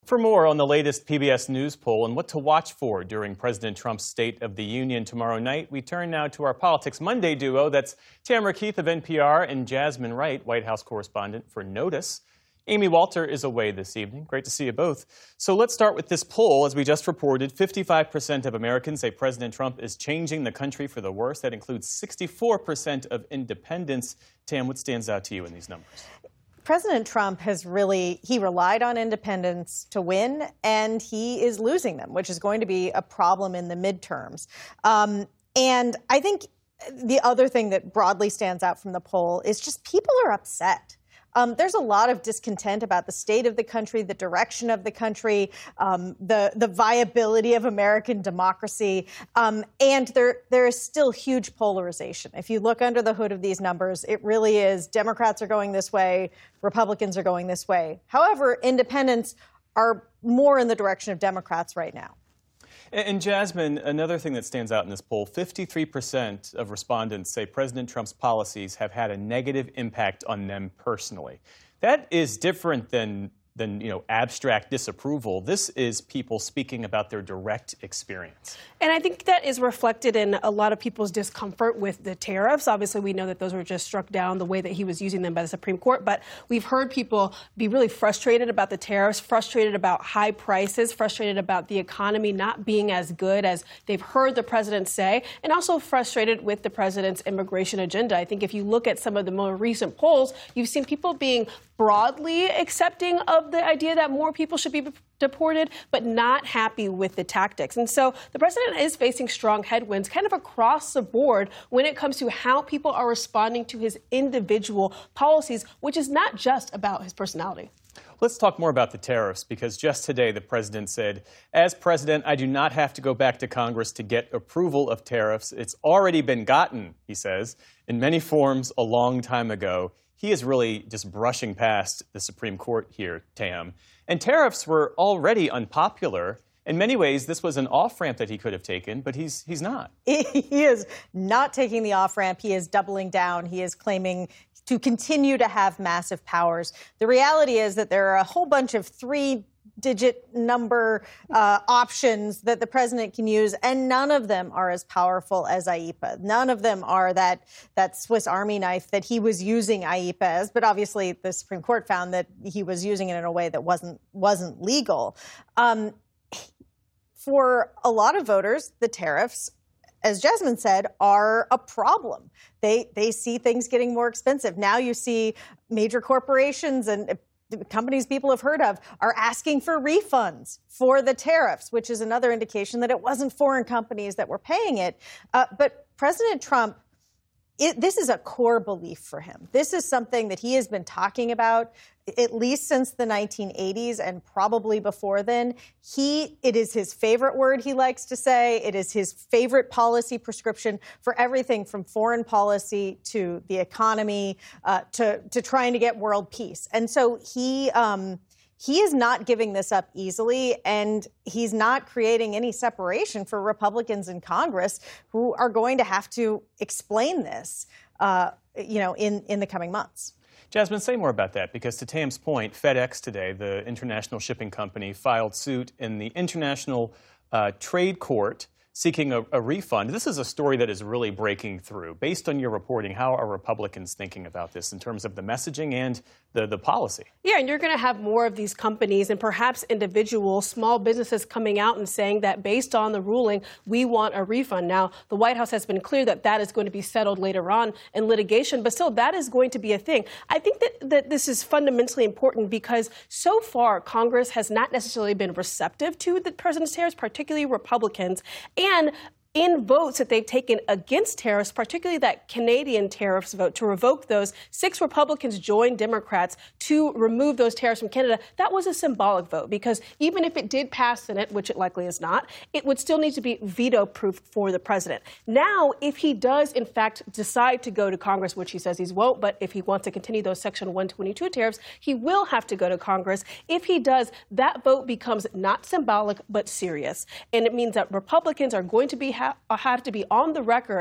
For more on the latest PBS News poll and what to watch for during President Trump's State of the Union tomorrow night, we turn now to our Politics Monday duo. That's Tamara Keith of NPR and Jasmine Wright, White House correspondent for Notice. Amy Walter is away this evening. Great to see you both. So let's start with this poll. As we just reported, 55% of Americans say President Trump is changing the country for the worse. That includes 64% of independents. Tam, what stands out to you in these numbers? President Trump he relied on independents to win, and he is losing them, which is going to be a problem in the midterms. And I think the other thing that broadly stands out from the poll is just people are upset. There's a lot of discontent about the state of the country, the direction of the country, the viability of American democracy, and there is still huge polarization. If you look under the hood of these numbers, it really is Democrats are going this way, Republicans are going this way. However, independents are more in the direction of Democrats right now. And Jasmine, another thing that stands out in this poll, 53% of respondents say President Trump's policies have had a negative impact on them personally. That is different than abstract disapproval. This is people speaking about their direct experience. And I think that is reflected in a lot of people's discomfort with the tariffs. Obviously, we know that those were just struck down the way that he was using them by the Supreme Court. But we've heard people be really frustrated about the tariffs, frustrated about high prices, frustrated about the economy not being as good as they've heard the president say, and also frustrated with the president's immigration agenda. I think if you look at some of the more recent polls, you've seen people being broadly accepting of the idea that more people should be deported, but not happy with the tactics. And so the president is facing strong headwinds kind of across the board when it comes to how people are responding to his individual policies, which is not just about his personality. Let's talk more about the tariffs, because just today the president said, as president, I do not have to go back to Congress to get approval of tariffs. It's already been gotten, he says, in many forms a long time ago. He is really just brushing past the Supreme Court here, Tam. And tariffs were already unpopular. In many ways, this was an off-ramp that he could have taken, but he's not. He is not taking the off-ramp. He is doubling down. He is claiming to continue to have massive powers. The reality is that there are a whole bunch of three-digit number options that the president can use, and none of them are as powerful as IEEPA. None of them are that Swiss Army knife that he was using IEEPA as, but obviously the Supreme Court found that he was using it in a way that wasn't legal. For a lot of voters, the tariffs, as Jasmine said, are a problem. They see things getting more expensive. Now you see major corporations and companies people have heard of are asking for refunds for the tariffs, which is another indication that it wasn't foreign companies that were paying it. But President Trump, this is a core belief for him. This is something that he has been talking about at least since the 1980s and probably before then. It is his favorite word, he likes to say. It is his favorite policy prescription for everything from foreign policy to the economy to trying to get world peace. And so he is not giving this up easily, and he's not creating any separation for Republicans in Congress who are going to have to explain this, in the coming months. Jasmine, say more about that, because to Tam's point, FedEx today, the international shipping company, filed suit in the International Trade Court seeking a refund. This is a story that is really breaking through. Based on your reporting, how are Republicans thinking about this in terms of the messaging and the policy? Yeah, and you're going to have more of these companies and perhaps individuals, small businesses coming out and saying that based on the ruling, we want a refund. Now, the White House has been clear that that is going to be settled later on in litigation, but still, that is going to be a thing. I think that this is fundamentally important because so far, Congress has not necessarily been receptive to the president's tariffs, particularly Republicans. And in votes that they've taken against tariffs, particularly that Canadian tariffs vote to revoke those, 6 Republicans joined Democrats to remove those tariffs from Canada. That was a symbolic vote because even if it did pass Senate, which it likely is not, it would still need to be veto-proof for the president. Now, if he does, in fact, decide to go to Congress, which he says he won't, but if he wants to continue those Section 122 tariffs, he will have to go to Congress. If he does, that vote becomes not symbolic, but serious. And it means that Republicans are going to have to be on the record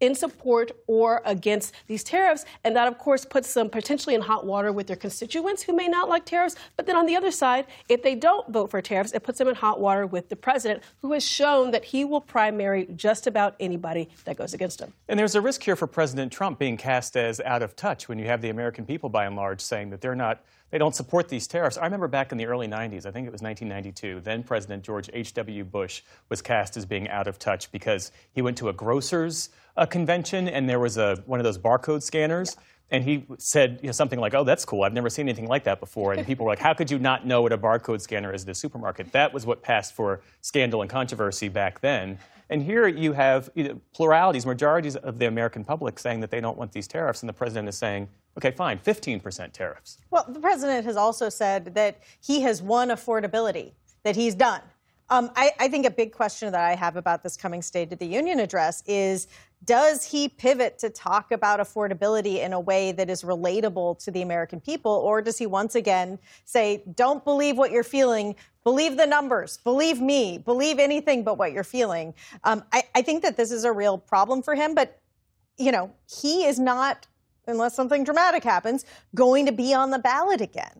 in support or against these tariffs. And that, of course, puts them potentially in hot water with their constituents who may not like tariffs. But then on the other side, if they don't vote for tariffs, it puts them in hot water with the president, who has shown that he will primary just about anybody that goes against him. And there's a risk here for President Trump being cast as out of touch when you have the American people, by and large, saying that they don't support these tariffs. I remember back in the early 90s, I think it was 1992, then President George H.W. Bush was cast as being out of touch because he went to a grocer's convention and there was one of those barcode scanners. Yeah. And he said something like, oh, that's cool. I've never seen anything like that before. And people were like, how could you not know what a barcode scanner is at a supermarket? That was what passed for scandal and controversy back then. And here you have pluralities, majorities of the American public saying that they don't want these tariffs. And the president is saying, OK, fine, 15% tariffs. Well, the president has also said that he has won affordability, that he's done. I think a big question that I have about this coming State of the Union address is, does he pivot to talk about affordability in a way that is relatable to the American people? Or does he once again say, don't believe what you're feeling, believe the numbers, believe me, believe anything but what you're feeling? I think that this is a real problem for him. But, he is not, unless something dramatic happens, going to be on the ballot again.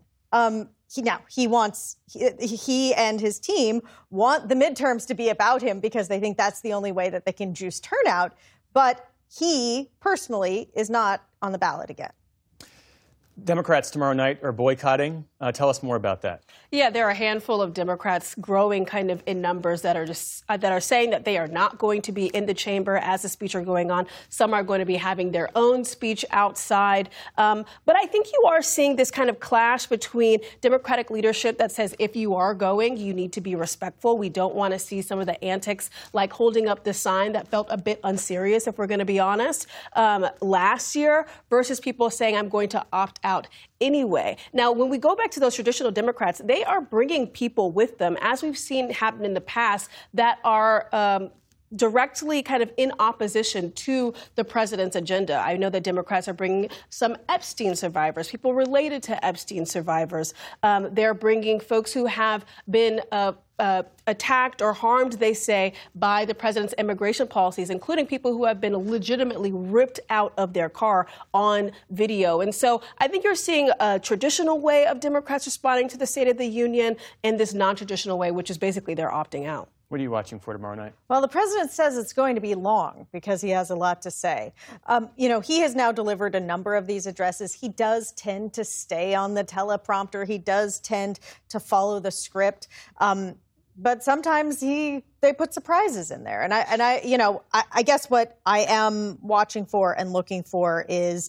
He and his team want the midterms to be about him because they think that's the only way that they can juice turnout. But he personally is not on the ballot again. Democrats tomorrow night are boycotting. Tell us more about that. Yeah, there are a handful of Democrats growing kind of in numbers that are saying that they are not going to be in the chamber as the speech are going on. Some are going to be having their own speech outside. But I think you are seeing this kind of clash between Democratic leadership that says if you are going, you need to be respectful. We don't want to see some of the antics like holding up the sign that felt a bit unserious, if we're going to be honest, last year, versus people saying I'm going to opt out anyway. Now, when we go back to those traditional Democrats, they are bringing people with them, as we've seen happen in the past, that are directly kind of in opposition to the president's agenda. I know that Democrats are bringing some Epstein survivors, people related to Epstein survivors. They're bringing folks who have been attacked or harmed, they say, by the president's immigration policies, including people who have been legitimately ripped out of their car on video. And so I think you're seeing a traditional way of Democrats responding to the State of the Union and this non-traditional way, which is basically they're opting out. What are you watching for tomorrow night? Well, the president says it's going to be long because he has a lot to say. He has now delivered a number of these addresses. He does tend to stay on the teleprompter. He does tend to follow the script. But sometimes they put surprises in there. And I guess what I am watching for and looking for is,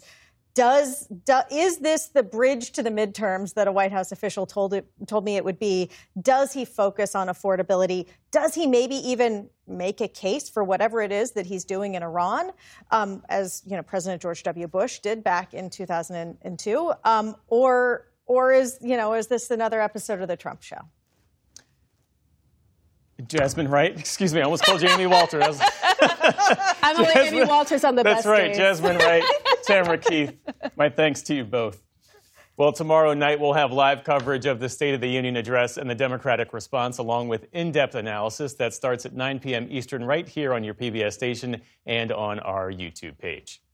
is this the bridge to the midterms that a White House official told me it would be? Does he focus on affordability? Does he maybe even make a case for whatever it is that he's doing in Iran, as President George W. Bush did back in 2002? Or is this another episode of the Trump show? Jasmine Wright. Excuse me, I almost called you Amy Walters. I'm only Amy Walters on the best days. That's right, Jasmine Wright, Tamara Keith. My thanks to you both. Well, tomorrow night we'll have live coverage of the State of the Union address and the Democratic response, along with in-depth analysis that starts at 9 p.m. Eastern right here on your PBS station and on our YouTube page.